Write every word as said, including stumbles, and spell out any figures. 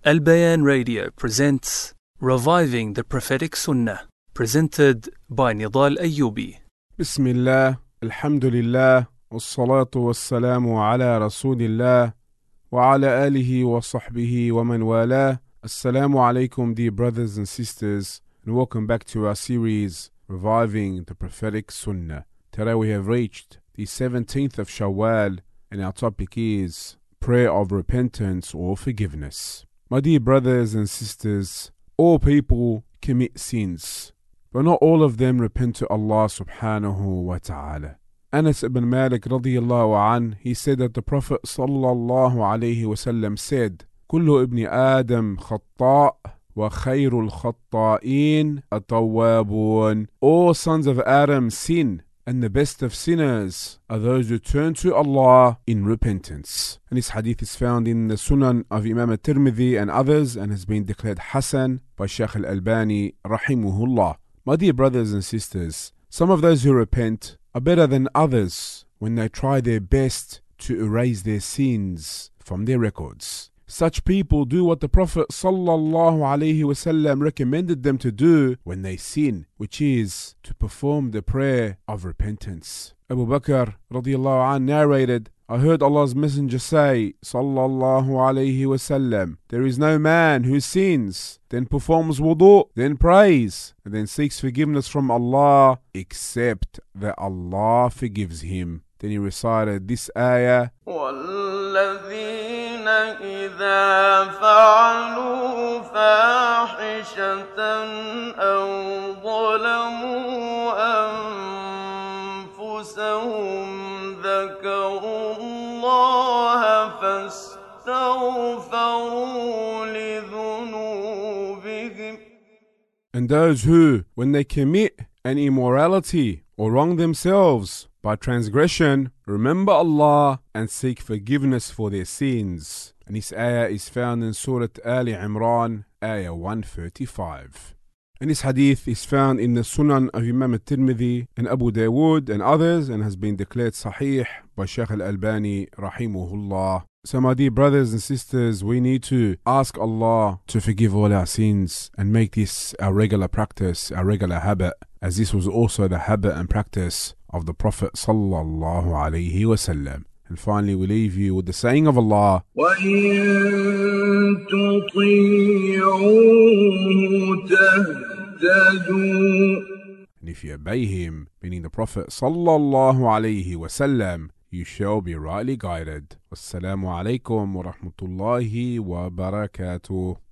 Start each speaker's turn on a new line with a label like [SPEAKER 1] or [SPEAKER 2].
[SPEAKER 1] Al Bayan Radio presents Reviving the Prophetic Sunnah, presented by Nidal Ayyubi.
[SPEAKER 2] Bismillah, alhamdulillah, wassalatu wassalamu ala rasulillah, wa ala alihi wa sahbihi wa man wala. Assalamu alaikum, dear brothers and sisters, and welcome back to our series, Reviving the Prophetic Sunnah. Today we have reached the seventeenth of Shawwal, and our topic is prayer of repentance or forgiveness. My dear brothers and sisters, all people commit sins, but not all of them repent to Allah subhanahu wa ta'ala. Anas ibn Malik radiyallahu an, he said that the Prophet sallallahu alayhi wa sallam said, كل ابن آدم خطاء وخير الخطائين التوابون. All sons of Adam sin, and the best of sinners are those who turn to Allah in repentance. And this hadith is found in the Sunan of Imam al-Tirmidhi and others, and has been declared Hasan by Shaykh al-Albani rahimahullah. My dear brothers and sisters, some of those who repent are better than others when they try their best to erase their sins from their records. Such people do what the Prophet sallallahu alaihi wasallam recommended them to do when they sin, which is to perform the prayer of repentance. Abu Bakr radiyallahu anh narrated, I heard Allah's Messenger say, sallallahu alaihi wasallam, there is no man who sins, then performs wudu, then prays, and then seeks forgiveness from Allah, except that Allah forgives him. Then he recited this ayah,
[SPEAKER 3] وَالَّذِينَ إِذَا فَعَلُوا فَاحِشَةً أَوْ ظَلَمُوا أَنفُسَهُمْ ذَكَرُوا اللَّهَ فَاسْتَغْفَرُوا لِذُنُوبِهِمْ.
[SPEAKER 2] And those who, when they commit an immorality or wrong themselves by transgression, remember Allah and seek forgiveness for their sins. And this ayah is found in Surah Ali Imran, ayah one thirty-five. And this hadith is found in the Sunan of Imam al-Tirmidhi and Abu Dawood and others, and has been declared Sahih by Shaykh al-Albani rahimahullah. So my dear brothers and sisters, we need to ask Allah to forgive all our sins and make this our regular practice, our regular habit, as this was also the habit and practice of the Prophet sallallahu alaihi wasallam. And finally we leave you with the saying of Allah,
[SPEAKER 3] وَإِن تُطِيعُوهُ تَهْتَدُوا.
[SPEAKER 2] and if you obey him, meaning the Prophet sallallahu alaihi wasallam, you shall be rightly guided. Wassalamu alaikum wa rahmatullahi wa barakatuh.